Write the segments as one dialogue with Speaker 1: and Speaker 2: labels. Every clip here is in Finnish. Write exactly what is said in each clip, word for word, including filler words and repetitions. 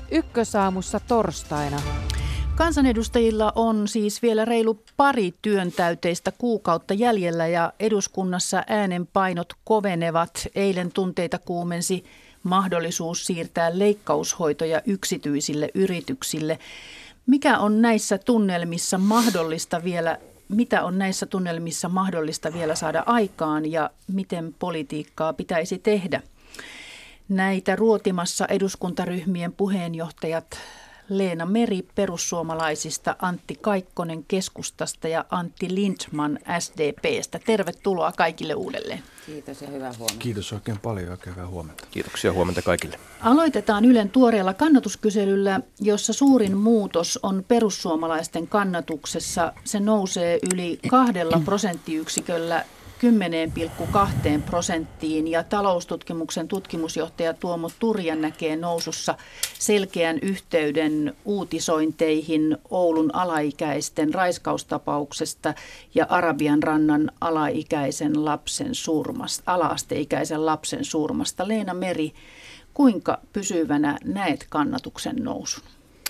Speaker 1: Ykkösaamussa torstaina.
Speaker 2: Kansanedustajilla on siis vielä reilu pari työntäyteistä kuukautta jäljellä ja eduskunnassa äänenpainot kovenevat. Eilen tunteita kuumensi mahdollisuus siirtää leikkaushoitoja yksityisille yrityksille. Mikä on näissä tunnelmissa mahdollista vielä, mitä on näissä tunnelmissa mahdollista vielä saada aikaan ja miten politiikkaa pitäisi tehdä? Näitä ruotimassa eduskuntaryhmien puheenjohtajat Leena Meri perussuomalaisista, Antti Kaikkonen keskustasta ja Antti Lindtman S D P:stä. Tervetuloa kaikille uudelleen.
Speaker 3: Kiitos ja hyvää huomenta.
Speaker 4: Kiitos oikein paljon ja oikein hyvää huomenta.
Speaker 5: Kiitoksia, huomenta kaikille.
Speaker 2: Aloitetaan Ylen tuoreella kannatuskyselyllä, jossa suurin muutos on perussuomalaisten kannatuksessa. Se nousee yli kahdella prosenttiyksiköllä kymmenen pilkku kaksi prosenttiin ja taloustutkimuksen tutkimusjohtaja Tuomo Turja näkee nousussa selkeän yhteyden uutisointeihin Oulun alaikäisten raiskaustapauksesta ja Arabian rannan alaikäisen lapsen surmasta, ala-asteikäisen lapsen surmasta. Leena Meri, kuinka pysyvänä näet kannatuksen nousun?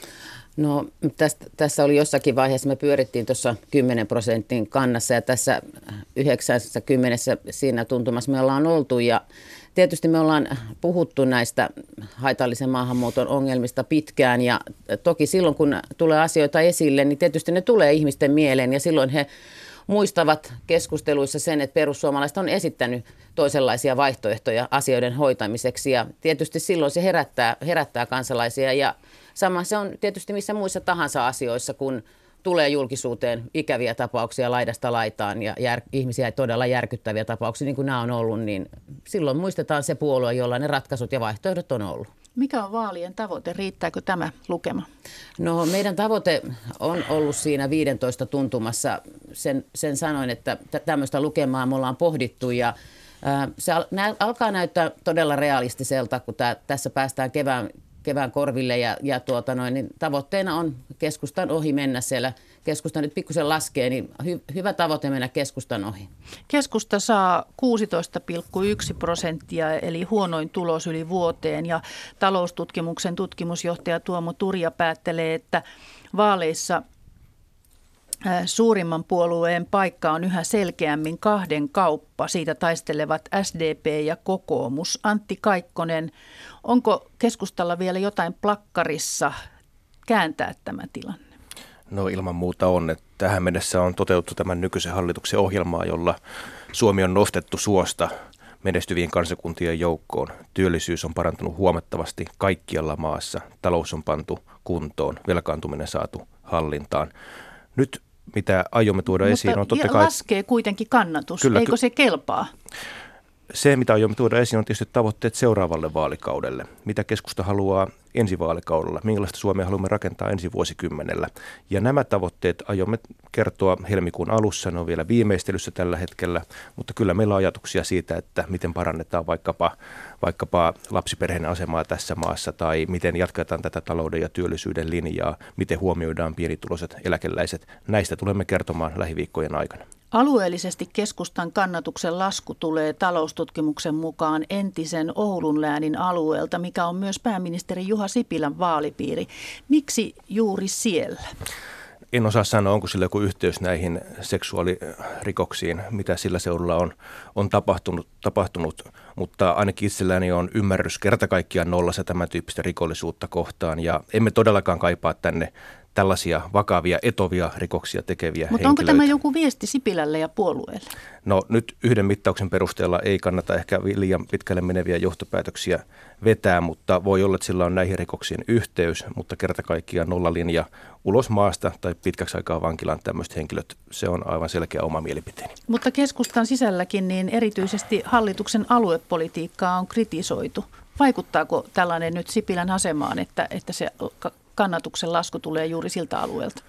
Speaker 3: No tästä, tässä oli jossakin vaiheessa, me pyörittiin tuossa kymmenen prosentin kannassa ja tässä yhdeksänkymmentä siinä tuntumassa me ollaan oltu ja tietysti me ollaan puhuttu näistä haitallisen maahanmuuton ongelmista pitkään ja toki silloin kun tulee asioita esille, niin tietysti ne tulee ihmisten mieleen ja silloin he muistavat keskusteluissa sen, että perussuomalaiset on esittänyt toisenlaisia vaihtoehtoja asioiden hoitamiseksi ja tietysti silloin se herättää, herättää kansalaisia ja sama se on tietysti missä muissa tahansa asioissa, kun tulee julkisuuteen ikäviä tapauksia laidasta laitaan ja jär, ihmisiä todella järkyttäviä tapauksia, niin kuin nämä on ollut, niin silloin muistetaan se puolue, jolla ne ratkaisut ja vaihtoehdot on ollut.
Speaker 2: Mikä on vaalien tavoite? Riittääkö tämä lukema? No
Speaker 3: meidän tavoite on ollut siinä viisitoista tuntumassa. Sen, sen sanoin, että tämmöistä lukemaa me ollaan pohdittu ja ää, se al, nä, alkaa näyttää todella realistiselta, kun tää, tässä päästään kevään kevään korville ja, ja tuota noin, niin tavoitteena on keskustan ohi mennä siellä. Keskusta nyt pikkusen laskee, niin hy, hyvä tavoite mennä keskustan ohi.
Speaker 2: Keskusta saa kuusitoista pilkku yksi prosenttia eli huonoin tulos yli vuoteen ja taloustutkimuksen tutkimusjohtaja Tuomo Turja päättelee, että vaaleissa suurimman puolueen paikka on yhä selkeämmin kahden kauppa. Siitä taistelevat S D P ja kokoomus. Antti Kaikkonen, onko keskustalla vielä jotain plakkarissa kääntää tämä tilanne?
Speaker 5: No ilman muuta on, että tähän mennessä on toteutettu tämän nykyisen hallituksen ohjelmaa, jolla Suomi on nostettu suosta menestyvien kansakuntien joukkoon. Työllisyys on parantunut huomattavasti kaikkialla maassa. Talous on pantu kuntoon, velkaantuminen saatu hallintaan. Nyt mitä aiomme tuoda
Speaker 2: Mutta
Speaker 5: esiin on totta kai...
Speaker 2: laskee kuitenkin kannatus, kyllä, eikö se kelpaa?
Speaker 5: Se, mitä aiomme tuoda esiin, on tietysti tavoitteet seuraavalle vaalikaudelle. Mitä keskusta haluaa ensi vaalikaudella, minkälaista Suomea haluamme rakentaa ensi vuosikymmenellä. Ja nämä tavoitteet aiomme kertoa helmikuun alussa, ne on vielä viimeistelyssä tällä hetkellä, mutta kyllä meillä on ajatuksia siitä, että miten parannetaan vaikkapa, vaikkapa lapsiperheen asemaa tässä maassa tai miten jatketaan tätä talouden ja työllisyyden linjaa, miten huomioidaan pienituloiset eläkeläiset. Näistä tulemme kertomaan lähiviikkojen aikana.
Speaker 2: Alueellisesti keskustan kannatuksen lasku tulee taloustutkimuksen mukaan entisen Oulun läänin alueelta, mikä on myös pääministeri Juha Sipilän vaalipiiri. Miksi juuri siellä?
Speaker 5: En osaa sanoa, onko sillä joku yhteys näihin seksuaalirikoksiin, mitä sillä seudulla on, on tapahtunut, tapahtunut, mutta ainakin itselläni on ymmärrys kerta kaikkiaan nollassa tämän tyyppistä rikollisuutta kohtaan ja emme todellakaan kaipaa tänne tällaisia vakavia, etovia rikoksia tekeviä
Speaker 2: Mutta
Speaker 5: henkilöitä.
Speaker 2: Onko tämä joku viesti Sipilälle ja puolueelle?
Speaker 5: No nyt yhden mittauksen perusteella ei kannata ehkä liian pitkälle meneviä johtopäätöksiä vetää, mutta voi olla, että sillä on näihin rikoksiin yhteys, mutta kerta kaikkiaan nollalinja ulos maasta tai pitkäksi aikaa vankilaan tämmöiset henkilöt, se on aivan selkeä oma mielipiteeni.
Speaker 2: Mutta keskustan sisälläkin niin erityisesti hallituksen aluepolitiikkaa on kritisoitu. Vaikuttaako tällainen nyt Sipilän asemaan, että, että se kannatuksen lasku tulee juuri siltä alueelta?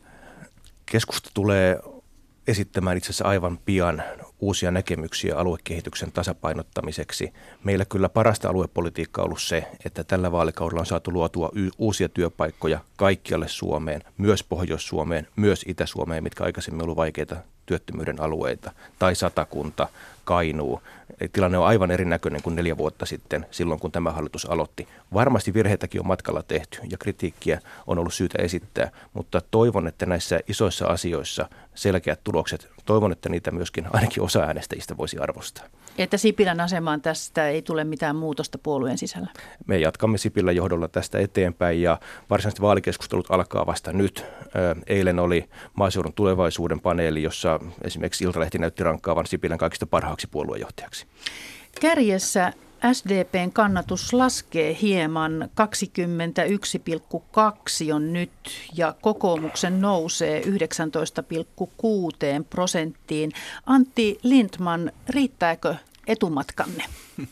Speaker 5: Keskusta tulee esittämään itse asiassa aivan pian uusia näkemyksiä aluekehityksen tasapainottamiseksi. Meillä kyllä parasta aluepolitiikkaa on ollut se, että tällä vaalikaudella on saatu luotua y- uusia työpaikkoja kaikkialle Suomeen, myös Pohjois-Suomeen, myös Itä-Suomeen, mitkä aikaisemmin on ollut vaikeita työttömyyden alueita, tai Satakunta, Kainuu. Tilanne on aivan erinäköinen kuin neljä vuotta sitten, silloin kun tämä hallitus aloitti. Varmasti virheitäkin on matkalla tehty ja kritiikkiä on ollut syytä esittää, mutta toivon, että näissä isoissa asioissa selkeät tulokset, toivon, että niitä myöskin ainakin osa äänestäjistä voisi arvostaa.
Speaker 2: Että Sipilän asemaan tästä ei tule mitään muutosta puolueen sisällä?
Speaker 5: Me jatkamme Sipilän johdolla tästä eteenpäin ja varsinaisesti vaalikeskustelut alkaa vasta nyt. Eilen oli maaseudun tulevaisuuden paneeli, jossa esimerkiksi Iltalehti näytti rankkaavan Sipilän kaikista parhaaksi puoluejohtajaksi.
Speaker 2: Kärjessä S D P:n kannatus laskee hieman, kaksikymmentäyksi pilkku kaksi on nyt ja kokoomuksen nousee yhdeksäntoista pilkku kuusi prosenttiin. Antti Lindtman, riittääkö etumatkanne?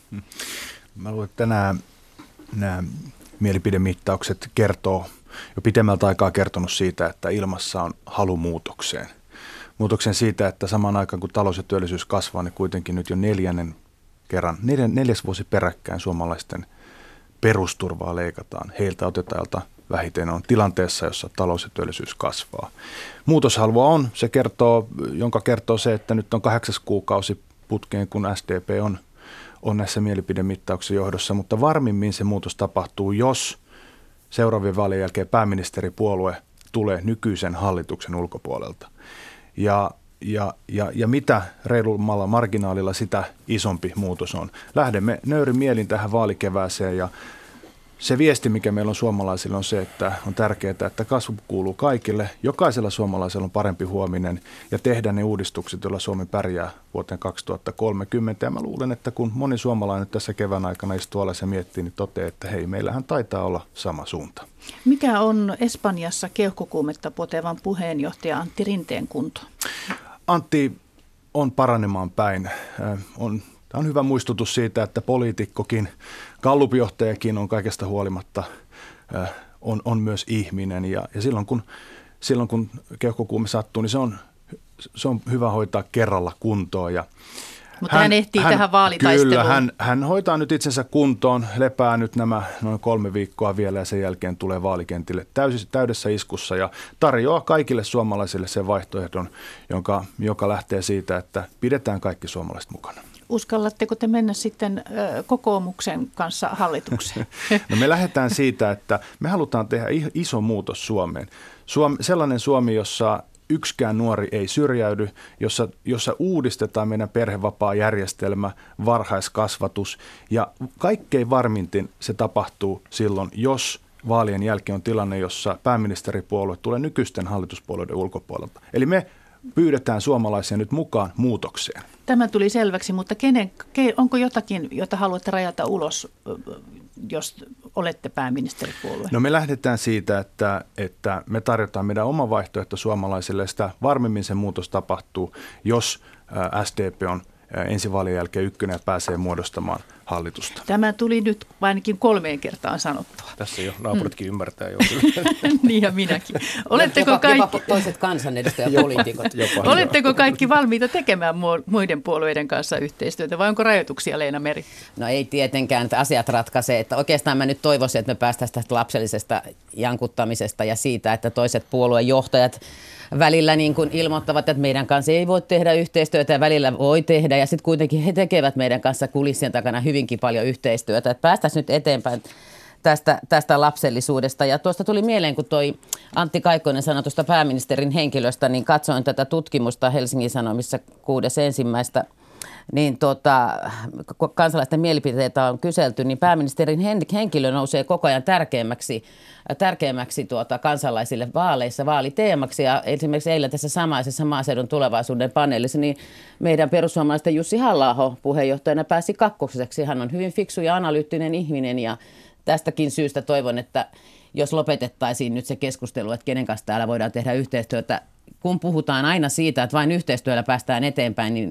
Speaker 4: Mä luulen, että nämä, nämä mielipidemittaukset kertoo jo pitemmältä aikaa kertonut siitä, että ilmassa on halu muutokseen. Muutoksen siitä, että samaan aikaan kun talous ja työllisyys kasvaa, niin kuitenkin nyt jo neljännen kerran, neljän, neljäs vuosi peräkkäin suomalaisten perusturvaa leikataan. Heiltä otetaan vähiten on tilanteessa, jossa talous ja työllisyys kasvaa. Muutoshalua on, se kertoo, jonka kertoo se, että nyt on kahdeksas kuukausi putkeen, kun S D P on, on näissä mielipidemittauksissa johdossa, mutta varmimmin se muutos tapahtuu, jos seuraavien vaalien jälkeen pääministeripuolue tulee nykyisen hallituksen ulkopuolelta. Ja Ja, ja, ja mitä reilummalla marginaalilla, sitä isompi muutos on. Lähdemme nöyrin mielin tähän vaalikevääseen ja se viesti, mikä meillä on suomalaisilla, on se, että on tärkeää, että kasvu kuuluu kaikille. Jokaisella suomalaisella on parempi huominen ja tehdä ne uudistukset, joilla Suomi pärjää vuoteen kaksituhattakolmekymmentä. Ja mä luulen, että kun moni suomalainen tässä kevään aikana istuu alas ja miettii, niin toteaa, että hei, meillähän taitaa olla sama suunta. Mikä
Speaker 2: on Espanjassa keuhkokuumetta potevan puheenjohtaja Antti Rinteen kunto?
Speaker 4: Antti on paranemaan päin. On, tämä on hyvä muistutus siitä, että poliitikkokin, gallupjohtajakin on kaikesta huolimatta, on, on myös ihminen. Ja, ja silloin, kun, silloin kun keuhkokuume sattuu, niin se on, se on hyvä hoitaa kerralla kuntoon. Ja
Speaker 2: Mutta hän, hän ehtii hän, tähän vaalitaisteluun.
Speaker 4: Kyllä, hän, hän hoitaa nyt itsensä kuntoon, lepää nyt nämä noin kolme viikkoa vielä ja sen jälkeen tulee vaalikentille täysin, täydessä iskussa ja tarjoaa kaikille suomalaisille sen vaihtoehdon, jonka, joka lähtee siitä, että pidetään kaikki suomalaiset mukana.
Speaker 2: Uskallatteko te mennä sitten ö, kokoomuksen kanssa hallitukseen?
Speaker 4: No me lähdetään siitä, että me halutaan tehdä iso muutos Suomeen. Suom, sellainen Suomi, jossa yksikään nuori ei syrjäydy, jossa, jossa uudistetaan meidän perhevapaajärjestelmä, varhaiskasvatus ja kaikkein varmintin se tapahtuu silloin, jos vaalien jälkeen on tilanne, jossa pääministeripuolue tulee nykyisten hallituspuolueiden ulkopuolelta. Eli me pyydetään suomalaisia nyt mukaan muutokseen.
Speaker 2: Tämä tuli selväksi, mutta kenen, onko jotakin, jota haluatte rajata ulos, jos olette pääministeripuolue?
Speaker 4: No me lähdetään siitä, että, että me tarjotaan meidän oma vaihtoehto suomalaisille. Sitä varmemmin se muutos tapahtuu, jos S D P on ensi vaalien jälkeen ykkönen ja pääsee muodostamaan hallitusta.
Speaker 2: Tämä tuli nyt ainakin kolmeen kertaan sanottua.
Speaker 5: Tässä jo naapuritkin hmm. ymmärtää jo.
Speaker 2: Niin ja minäkin. Oletteko
Speaker 3: jopa,
Speaker 2: kaikki,
Speaker 3: jopa toiset kansanedustajapoliitikot.
Speaker 2: Oletteko kaikki valmiita tekemään muiden puolueiden kanssa yhteistyötä vai onko rajoituksia, Leena Meri?
Speaker 3: No ei tietenkään, että asiat ratkaisee. Että oikeastaan mä nyt toivoisin, että me päästäisiin tästä lapsellisesta jankuttamisesta ja siitä, että toiset puoluejohtajat välillä niin kuin ilmoittavat, että meidän kanssa ei voi tehdä yhteistyötä ja välillä voi tehdä. Ja sitten kuitenkin he tekevät meidän kanssa kulissien takana hyvinkin paljon yhteistyötä. Että päästäisiin nyt eteenpäin tästä, tästä lapsellisuudesta. Ja tuosta tuli mieleen, kun toi Antti Kaikkonen sanoi tuosta pääministerin henkilöstä, niin katsoin tätä tutkimusta Helsingin Sanomissa kuudes ensimmäistä. Niin tota, kun kansalaisten mielipiteitä on kyselty, niin pääministerin henkilö nousee koko ajan tärkeämmäksi, tärkeämmäksi tuota, kansalaisille vaaleissa, vaaliteemaksi. Ja esimerkiksi eilen tässä samaisessa maaseudun tulevaisuuden paneelissa, niin meidän perussuomalaisten Jussi Halla-aho puheenjohtajana pääsi kakkoseksi. Hän on hyvin fiksu ja analyyttinen ihminen ja tästäkin syystä toivon, että jos lopetettaisiin nyt se keskustelu, että kenen kanssa täällä voidaan tehdä yhteistyötä, kun puhutaan aina siitä, että vain yhteistyöllä päästään eteenpäin, niin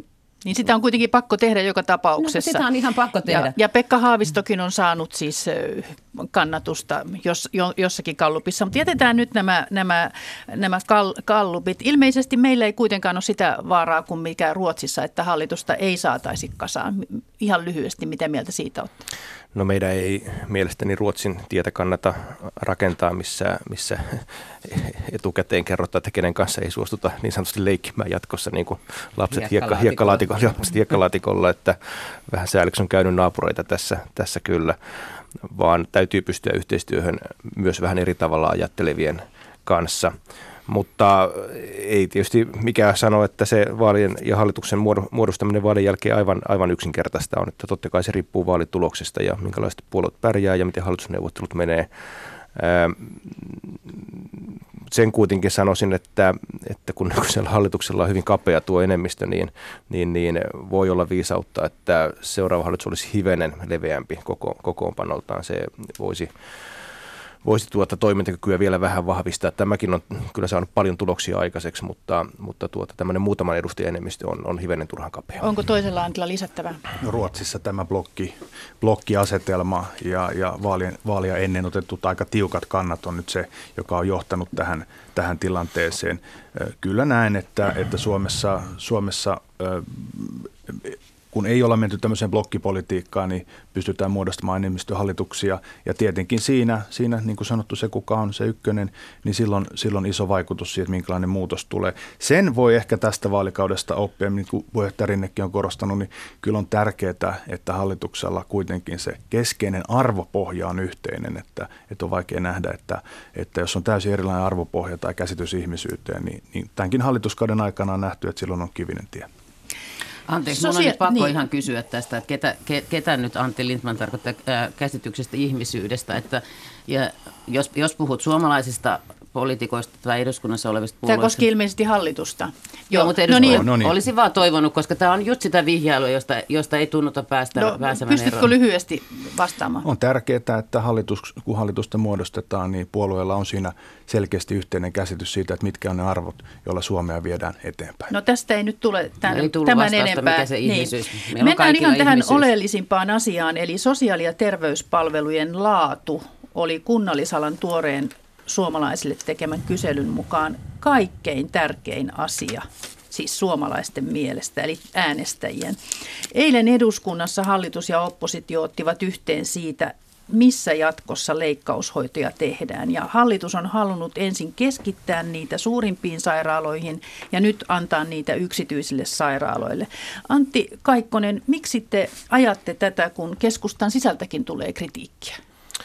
Speaker 2: Niin sitä on kuitenkin pakko tehdä joka tapauksessa.
Speaker 3: No, sitä on ihan pakko tehdä.
Speaker 2: Ja, ja Pekka Haavistokin on saanut siis kannatusta jos, jo, jossakin gallupissa. Mutta jätetään nyt nämä, nämä, nämä kal, gallupit. Ilmeisesti meillä ei kuitenkaan ole sitä vaaraa kuin mikä Ruotsissa, että hallitusta ei saataisi kasaan. Ihan lyhyesti, mitä mieltä siitä olette?
Speaker 5: No meidän ei mielestäni Ruotsin tietä kannata rakentaa, missä, missä etukäteen kerrotaan, että kenen kanssa ei suostuta niin sanotusti leikkimään jatkossa, niin kuin lapset hiekkalaatikolla, hiekkalaatikolla, hiekkalaatikolla että vähän sääliksi on käynyt naapureita tässä, tässä kyllä, vaan täytyy pystyä yhteistyöhön myös vähän eri tavalla ajattelevien kanssa. Mutta ei tietysti mikään sano, että se vaalien ja hallituksen muodostaminen vaalien jälkeen aivan, aivan yksinkertaista on, että totta kai se riippuu vaalituloksesta ja minkälaiset puolueet pärjää ja miten hallitusneuvottelut menee. Sen kuitenkin sanoisin, että, että kun nykyisellä hallituksella on hyvin kapea tuo enemmistö, niin, niin, niin voi olla viisautta, että seuraava hallitus olisi hivenen leveämpi koko, kokoonpanoltaan. Se voisi... Voisi tuota toimintakykyä vielä vähän vahvistaa. Tämäkin on kyllä saanut paljon tuloksia aikaiseksi, mutta, mutta tuota, tämmöinen muutaman edustajan enemmistö on, on hivenen turhan kapea.
Speaker 2: Onko toisella Antilla lisättävää?
Speaker 4: No, Ruotsissa tämä blokki, blokkiasetelma ja, ja vaalien, vaalia ennen otetut aika tiukat kannat on nyt se, joka on johtanut tähän, tähän tilanteeseen. Kyllä näen, että, että Suomessa, Suomessa kun ei olla menty tämmöiseen blokkipolitiikkaan, niin pystytään muodostamaan enemmistöhallituksia. Ja tietenkin siinä, siinä, niin kuin sanottu, se kuka on se ykkönen, niin silloin, silloin iso vaikutus siihen, minkälainen muutos tulee. Sen voi ehkä tästä vaalikaudesta oppia, niin kuin puheenjohtaja Rinnekin on korostanut, niin kyllä on tärkeää, että hallituksella kuitenkin se keskeinen arvopohja on yhteinen. Että, että on vaikea nähdä, että, että jos on täysin erilainen arvopohja tai käsitys ihmisyyteen, niin, niin tämänkin hallituskauden aikana on nähty, että silloin on kivinen tie.
Speaker 3: Anteeksi, Sosia- minun on nyt pakko niin. ihan kysyä tästä, että ketä, ke, ketä nyt Antti Lindtman tarkoittaa ää, käsityksestä ihmisyydestä. Että, ja jos, jos puhut suomalaisista poliitikoista tai eduskunnassa olevista puolueista.
Speaker 2: Tämä koski ilmeisesti hallitusta. Joo,
Speaker 3: Joo mutta eduskunta, no niin. no niin. Olisi vaan toivonut, koska tämä on just sitä vihjailua, josta, josta ei tunnuta päästä no, pääsemään
Speaker 2: pystytkö
Speaker 3: eroon.
Speaker 2: lyhyesti vastaamaan?
Speaker 4: On tärkeää, että hallitus, kun hallitusta muodostetaan, niin puolueella on siinä selkeästi yhteinen käsitys siitä, että mitkä on ne arvot, joilla Suomea viedään eteenpäin.
Speaker 2: No tästä ei nyt tule tämän,
Speaker 3: ei
Speaker 2: tämän
Speaker 3: vastausta,
Speaker 2: enempää.
Speaker 3: Mikä se ihmisyys.
Speaker 2: Niin. Mennään ihan tähän ihmisyys. Oleellisimpaan asiaan, eli sosiaali- ja terveyspalvelujen laatu oli kunnallisalan tuoreen suomalaisille tekemän kyselyn mukaan kaikkein tärkein asia, siis suomalaisten mielestä, eli äänestäjien. Eilen eduskunnassa hallitus ja oppositio ottivat yhteen siitä, missä jatkossa leikkaushoitoja tehdään. Ja hallitus on halunnut ensin keskittää niitä suurimpiin sairaaloihin ja nyt antaa niitä yksityisille sairaaloille. Antti Kaikkonen, miksi te ajatte tätä, kun keskustan sisältäkin tulee kritiikkiä?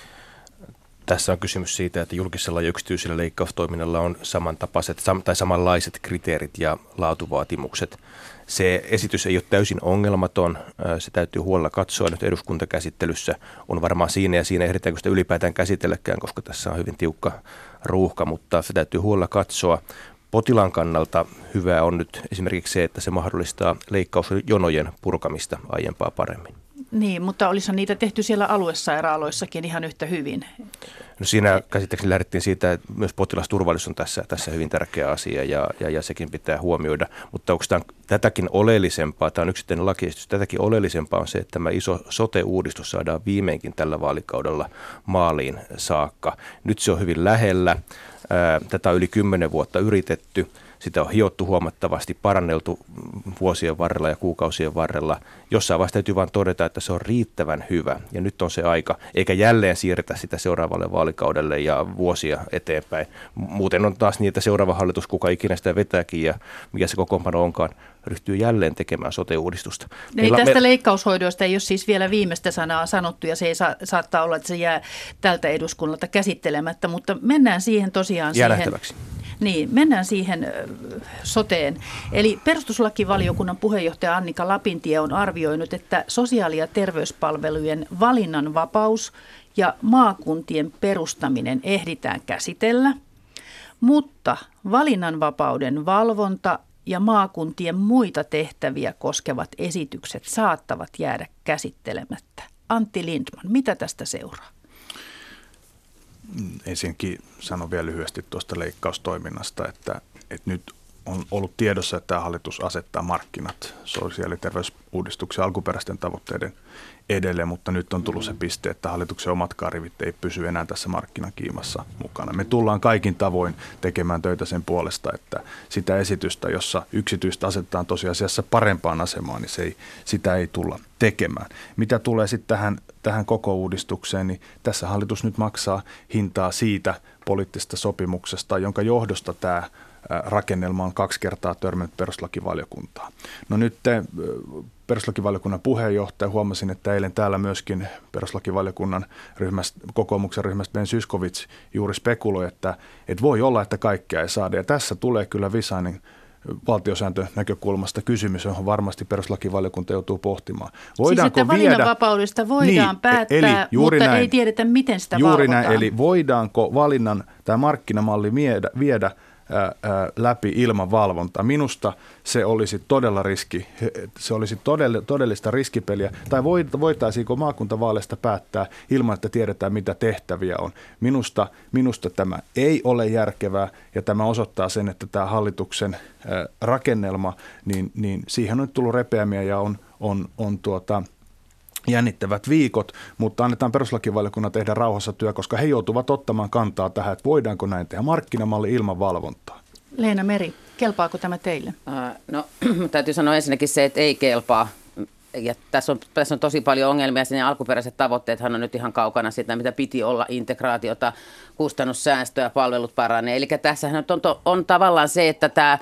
Speaker 5: Tässä on kysymys siitä, että julkisella ja yksityisellä leikkaustoiminnalla on samantapaiset tai samanlaiset kriteerit ja laatuvaatimukset. Se esitys ei ole täysin ongelmaton, se täytyy huolella katsoa nyt eduskuntakäsittelyssä. On varmaan siinä ja siinä ehditäänkö sitä ylipäätään käsitelläkään, koska tässä on hyvin tiukka ruuhka, mutta se täytyy huolella katsoa. Potilaan kannalta hyvää on nyt esimerkiksi se, että se mahdollistaa leikkausjonojen purkamista aiempaa paremmin.
Speaker 2: Niin, mutta olisihan niitä tehty siellä aluesairaaloissakin ihan yhtä hyvin.
Speaker 5: No siinä käsittääkseni lähdettiin siitä, että myös potilasturvallisuus on tässä, tässä hyvin tärkeä asia ja, ja, ja sekin pitää huomioida. Mutta onko tämä tätäkin oleellisempaa, tämä on yksittäinen lakiesitys, tätäkin oleellisempaa on se, että tämä iso sote-uudistus saadaan viimeinkin tällä vaalikaudella maaliin saakka. Nyt se on hyvin lähellä, tätä on yli kymmenen vuotta yritetty. Sitä on hiottu huomattavasti, paranneltu vuosien varrella ja kuukausien varrella. Jossain vaiheessa täytyy vain todeta, että se on riittävän hyvä ja nyt on se aika, eikä jälleen siirretä sitä seuraavalle vaalikaudelle ja vuosia eteenpäin. Muuten on taas niin, että seuraava hallitus, kuka ikinä sitä vetääkin ja mikä se kokoonpano onkaan, ryhtyy jälleen tekemään sote-uudistusta.
Speaker 2: Eli Meillä, tästä me... leikkaushoidoista ei ole siis vielä viimeistä sanaa sanottu ja se ei saa, saattaa olla, että se jää tältä eduskunnalta käsittelemättä, mutta mennään siihen tosiaan
Speaker 5: jää
Speaker 2: siihen.
Speaker 5: Nähtäväksi.
Speaker 2: Niin, mennään siihen soteen. Eli perustuslakivaliokunnan puheenjohtaja Annika Lapintie on arvioinut, että sosiaali- ja terveyspalvelujen valinnanvapaus ja maakuntien perustaminen ehditään käsitellä, mutta valinnanvapauden valvonta ja maakuntien muita tehtäviä koskevat esitykset saattavat jäädä käsittelemättä. Antti Lindtman, mitä tästä seuraa?
Speaker 4: Ensinnäkin sanon vielä lyhyesti tuosta leikkaustoiminnasta, että, että nyt on ollut tiedossa, että tämä hallitus asettaa markkinat sosiaali- ja terveysuudistuksen alkuperäisten tavoitteiden edelleen, mutta nyt on tullut se piste, että hallituksen omatkaan rivit ei pysy enää tässä markkinakiimassa mukana. Me tullaan kaikin tavoin tekemään töitä sen puolesta, että sitä esitystä, jossa yksityistä asetetaan tosiasiassa parempaan asemaan, niin se ei, sitä ei tulla tekemään. Mitä tulee sitten tähän, tähän koko uudistukseen, niin tässä hallitus nyt maksaa hintaa siitä poliittisesta sopimuksesta, jonka johdosta tämä rakennelma on kaksi kertaa törmännyt perustuslakivaliokuntaan. No nyt te, perustuslakivaliokunnan puheenjohtaja, huomasin, että eilen täällä myöskin perustuslakivaliokunnan ryhmästä, kokoomuksen ryhmästä Ben Zyskowicz juuri spekuloi, että, että voi olla, että kaikkea ei saada. Ja tässä tulee kyllä visainen valtiosääntön näkökulmasta kysymys, johon varmasti perustuslakivaliokunta joutuu pohtimaan. Voidaanko
Speaker 2: siis että valinnanvapaudesta voidaan niin, päättää, eli mutta näin, ei tiedetä, miten sitä
Speaker 4: juuri
Speaker 2: valvotaan.
Speaker 4: Näin, eli voidaanko valinnan tämä markkinamalli viedä, viedä ää, ää, läpi ilman valvontaa. Minusta se olisi todella riski, se olisi todell, todellista riskipeliä. Tai voitaisiinko maakuntavaaleista päättää ilman, että tiedetään, mitä tehtäviä on. Minusta, minusta tämä ei ole järkevää, ja tämä osoittaa sen, että tämä hallituksen ää, rakennelma, niin, niin siihen on nyt tullut repeämiä ja on, on, on tuota... jännittävät viikot, mutta annetaan perustuslakivaliokunnan tehdä rauhassa työ, koska he joutuvat ottamaan kantaa tähän, että voidaanko näin tehdä markkinamalli ilman valvontaa.
Speaker 2: Leena Meri, kelpaako tämä teille?
Speaker 3: Uh, no täytyy sanoa ensinnäkin se, että ei kelpaa. Ja tässä on, tässä on tosi paljon ongelmia. Sinne alkuperäiset tavoitteethan on nyt ihan kaukana sitä, mitä piti olla, integraatiota, kustannussäästöä, palvelut paranee. Eli tässähän on, on, on tavallaan se, että tämä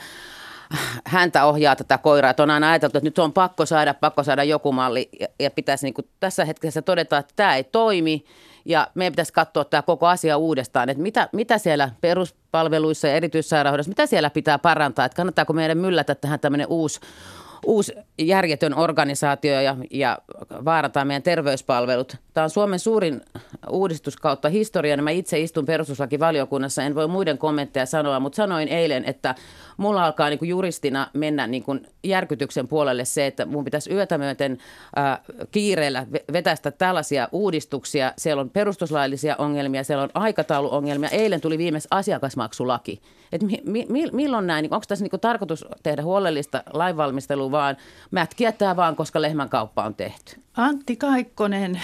Speaker 3: häntä ohjaa tätä koiraa. Että on aina ajateltu, että nyt on pakko saada, pakko saada joku malli ja, ja pitäisi niin kuin tässä hetkessä todeta, että tämä ei toimi ja meidän pitäisi katsoa tämä koko asia uudestaan, että mitä, mitä siellä peruspalveluissa ja erityissairaanhoidossa, mitä siellä pitää parantaa, että kannattaako meidän myllätä tähän tämmöinen uusi uusi järjetön organisaatio ja, ja vaarantaa meidän terveyspalvelut. Tämä on Suomen suurin uudistus kautta historian. Mä itse istun perustuslakivaliokunnassa, en voi muiden kommentteja sanoa, mutta sanoin eilen, että mulla alkaa niin kuin juristina mennä niin kuin järkytyksen puolelle se, että mun pitäisi yötä myöten äh, kiireellä vetästä tällaisia uudistuksia. Siellä on perustuslaillisia ongelmia, siellä on aikatauluongelmia. Eilen tuli viimeis asiakasmaksulaki. Et mi, mi, milloin näin? Onko tässä niin kuin tarkoitus tehdä huolellista lainvalmistelua, vaan mätkiä tämä vaan, koska lehmänkauppa on tehty?
Speaker 2: Antti Kaikkonen,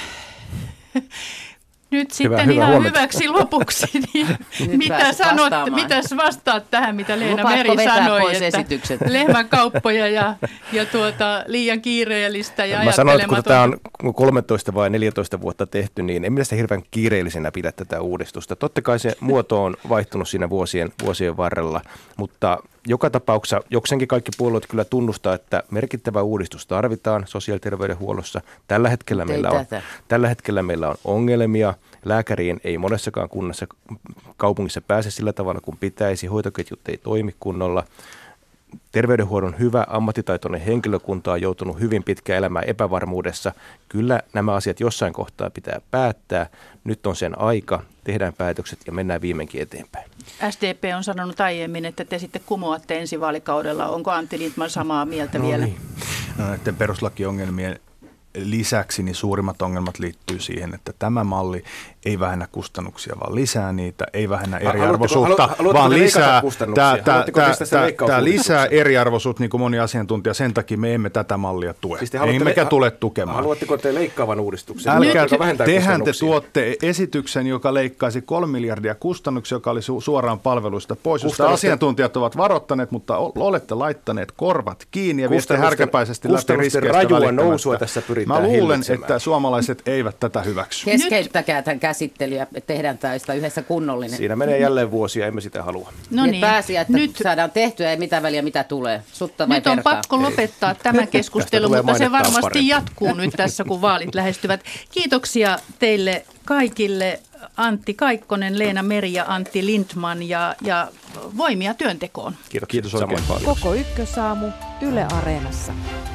Speaker 2: nyt sitten
Speaker 5: hyvä,
Speaker 2: ihan
Speaker 5: hyvä huomenta.
Speaker 2: Hyväksi lopuksi, niin mitä sanot, mitäs vastaat tähän, mitä Leena
Speaker 3: Lupaatko
Speaker 2: Meri
Speaker 3: vetää
Speaker 2: sanoi,
Speaker 3: pois
Speaker 2: että
Speaker 3: esitykset?
Speaker 2: Lehmänkauppoja ja, ja tuota, liian kiireellistä ja
Speaker 5: Mä sanoin, että kun tämä
Speaker 2: ajattelematonta.
Speaker 5: on kolmetoista vai neljätoista vuotta tehty, niin en minä sitä hirveän kiireellisenä pidä tätä uudistusta. Totta kai se muoto on vaihtunut siinä vuosien, vuosien varrella, mutta joka tapauksessa jokseenkin kaikki puolueet kyllä tunnustaa, että merkittävä uudistus tarvitaan sosiaali- ja terveydenhuollossa. Tällä hetkellä, meillä on, tällä hetkellä meillä on ongelmia. Lääkäriin ei monessakaan kunnassa, kaupungissa pääse sillä tavalla kuin pitäisi. Hoitoketjut ei toimi kunnolla. Terveydenhuollon hyvä ammattitaitoinen henkilökunta on joutunut hyvin pitkään elämään epävarmuudessa. Kyllä nämä asiat jossain kohtaa pitää päättää. Nyt on sen aika. Tehdään päätökset ja mennään viimeinkin eteenpäin.
Speaker 2: S D P on sanonut aiemmin, että te sitten kumoatte ensi vaalikaudella. Onko Antti Lindtman samaa mieltä
Speaker 4: no
Speaker 2: vielä?
Speaker 4: Niin. No, näiden perustuslakiongelmien lisäksi niin suurimmat ongelmat liittyy siihen, että tämä malli ei vähennä kustannuksia, vaan lisää niitä, ei vähennä eriarvoisuutta,
Speaker 5: haluatteko,
Speaker 4: vaan lisää,
Speaker 5: tämä, tämä,
Speaker 4: tämä, tämä lisää eriarvoisuutta, niin kuin moni asiantuntija, sen takia me emme tätä mallia tue. Siis ei mekä le- tule tukemaan.
Speaker 5: Haluatteko te leikkaavan uudistuksen?
Speaker 4: Älkää, tehän te tuotte esityksen, joka leikkaisi kolme miljardia kustannuksia, joka oli su- suoraan palveluista pois, josta asiantuntijat ovat varoittaneet, mutta olette laittaneet korvat kiinni ja viette härkäpäisesti läpi riskeistä
Speaker 5: rajua nousua tässä pyritään.
Speaker 4: Mä luulen, että suomalaiset eivät tätä hyväksy.
Speaker 3: Keskeyttäkää tämän käsittelyä, tehdään tästä yhdessä kunnollinen.
Speaker 5: Siinä menee jälleen vuosia, emme sitä halua.
Speaker 2: No niin,
Speaker 3: pääsiä, että
Speaker 2: nyt
Speaker 3: saadaan tehtyä ja mitä väliä mitä tulee. Sutta vai
Speaker 2: Nyt on
Speaker 3: perkaa?
Speaker 2: pakko lopettaa tämä keskustelu, mutta se varmasti
Speaker 5: parempi.
Speaker 2: jatkuu nyt tässä, kun vaalit lähestyvät. Kiitoksia teille kaikille, Antti Kaikkonen, Leena Meri ja Antti Lindtman, ja, ja voimia työntekoon.
Speaker 5: Kiitos,
Speaker 4: Kiitos oikein paljon.
Speaker 1: Koko Ykkösaamu Yle Areenassa.